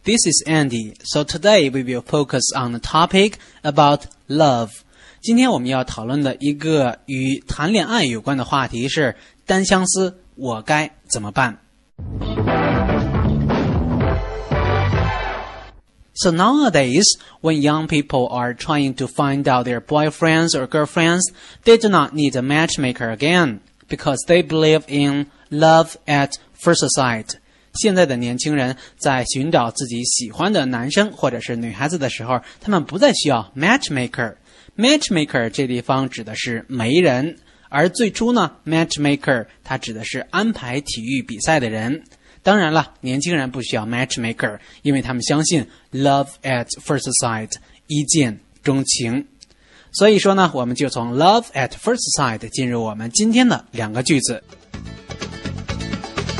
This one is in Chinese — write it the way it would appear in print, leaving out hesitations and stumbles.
This is Andy. So today we will focus on the topic about love. 今天我们要讨论的一个与谈恋爱有关的话题是单相思，我该怎么办？ So nowadays, when young people are trying to find out their boyfriends or girlfriends, they do not need a matchmaker again, because they believe in love at first sight. 现在的年轻人在寻找自己喜欢的男生或者是女孩子的时候，他们不再需要 matchmaker。matchmaker 这地方指的是媒人，而最初呢 matchmaker 它指的是安排体育比赛的人。当然了，年轻人不需要 matchmaker， 因为他们相信 love at first sight， 一见钟情。所以说呢，我们就从 love at first sight 进入我们今天的两个句子。